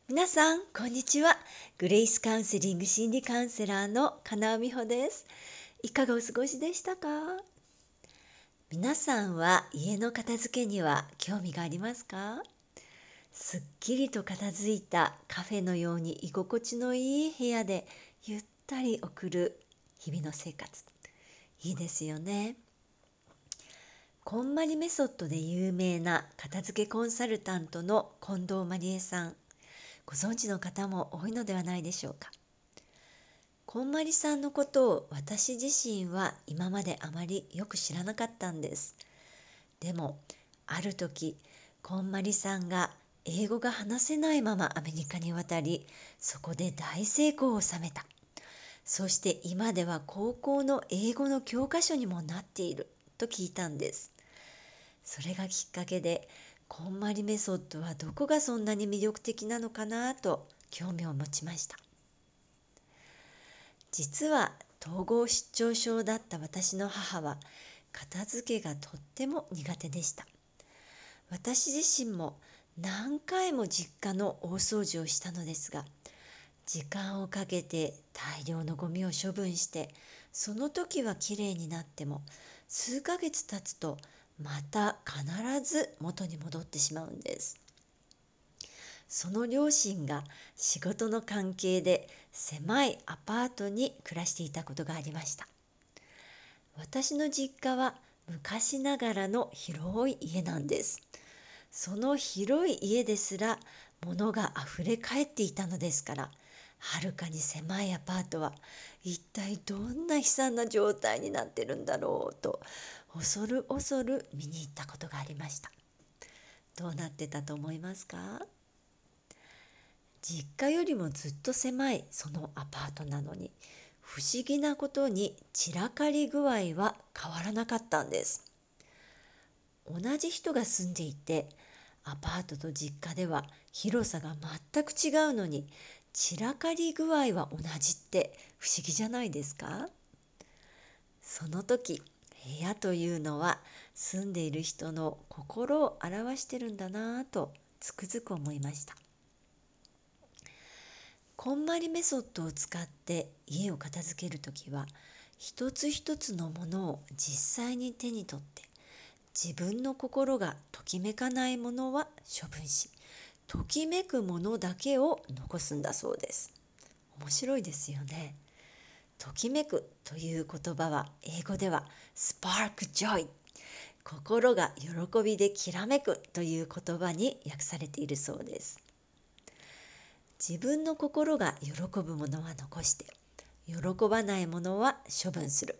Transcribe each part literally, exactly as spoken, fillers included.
皆さん、こんにちは。グレイスカウンセリング心理カウンセラーの金尾美穂です。いかがお過ごしでしたか？皆さんは家の片付けには興味がありますか？すっきりと片付いたカフェのように居心地のいい部屋でゆったり送る日々の生活。いいですよね。こんまりメソッドで有名な片付けコンサルタントの近藤まりえさん。ご存知の方も多いのではないでしょうか。こんまりさんのことを私自身は今まであまりよく知らなかったんです。でも、ある時、こんまりさんが英語が話せないままアメリカに渡り、そこで大成功を収めた。そして今では高校の英語の教科書にもなっていると聞いたんです。それがきっかけで、こんまりメソッドはどこがそんなに魅力的なのかなと興味を持ちました。実は統合失調症だった私の母は片付けがとっても苦手でした。私自身も何回も実家の大掃除をしたのですが、時間をかけて大量のゴミを処分して、その時はきれいになっても、数ヶ月経つとまた必ず元に戻ってしまうんです。その両親が仕事の関係で狭いアパートに暮らしていたことがありました。私の実家は昔ながらの広い家なんです。その広い家ですら物があふれ返っていたのですから、はるかに狭いアパートは一体どんな悲惨な状態になってるんだろうと恐る恐る見に行ったことがありました。どうなってたと思いますか？実家よりもずっと狭いそのアパートなのに、不思議なことに散らかり具合は変わらなかったんです。同じ人が住んでいて、アパートと実家では広さが全く違うのに、散らかり具合は同じって不思議じゃないですか？その時、部屋というのは住んでいる人の心を表してるんだなぁとつくづく思いました。こんまりメソッドを使って家を片付けるときは、一つ一つのものを実際に手に取って、自分の心がときめかないものは処分し、ときめくものだけを残すんだそうです。面白いですよね。ときめくという言葉は英語ではスパークジョイ、心が喜びできらめくという言葉に訳されているそうです。自分の心が喜ぶものは残して、喜ばないものは処分する。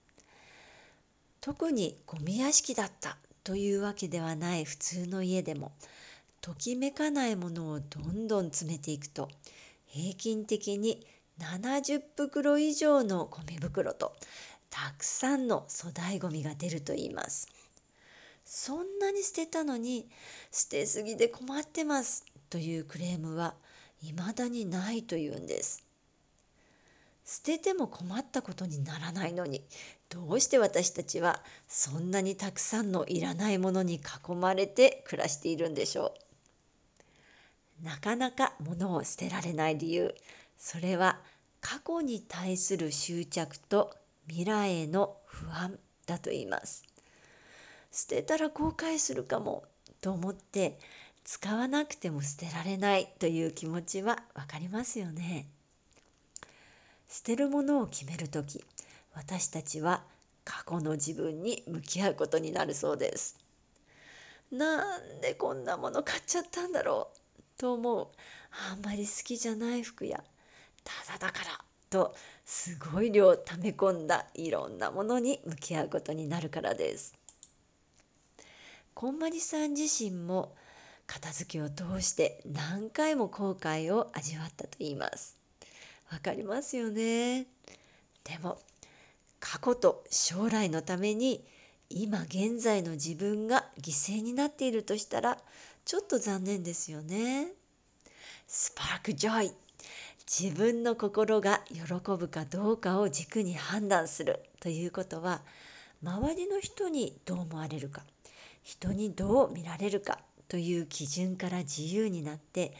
特にゴミ屋敷だったというわけではない普通の家でも、ときめかないものをどんどん詰めていくと、平均的にななじゅうふくろ以上のゴミ袋とたくさんの粗大ゴミが出るといいます。そんなに捨てたのに、捨てすぎで困ってますというクレームは未だにないというんです。捨てても困ったことにならないのに、どうして私たちはそんなにたくさんのいらないものに囲まれて暮らしているんでしょう。なかなか物を捨てられない理由、それは過去に対する執着と未来への不安だと言います。捨てたら後悔するかもと思って使わなくても捨てられないという気持ちはわかりますよね。捨てるものを決めるとき、私たちは過去の自分に向き合うことになるそうです。なんでこんなもの買っちゃったんだろうと思う。あんまり好きじゃない服や、ただだからとすごい量溜め込んだいろんなものに向き合うことになるからです。こんまりさん自身も片付けを通して何回も後悔を味わったと言います。わかりますよね。でも過去と将来のために今現在の自分が犠牲になっているとしたらちょっと残念ですよね。スパークジョイ、自分の心が喜ぶかどうかを軸に判断するということは、周りの人にどう思われるか、人にどう見られるかという基準から自由になって、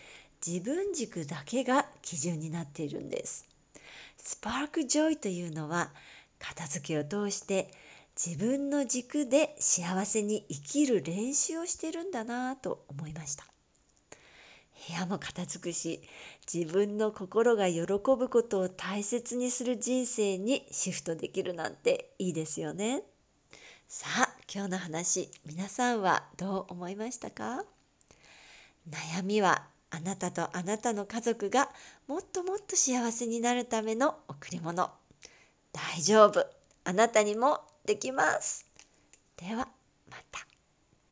自分軸だけが基準になっているんです。スパークジョイというのは、片付けを通して自分の軸で幸せに生きる練習をしているんだなと思いました。部屋も片付くし、自分の心が喜ぶことを大切にする人生にシフトできるなんていいですよね。さあ、今日の話、皆さんはどう思いましたか？悩みはあなたとあなたの家族がもっともっと幸せになるための贈り物。大丈夫。あなたにもできます。ではまた。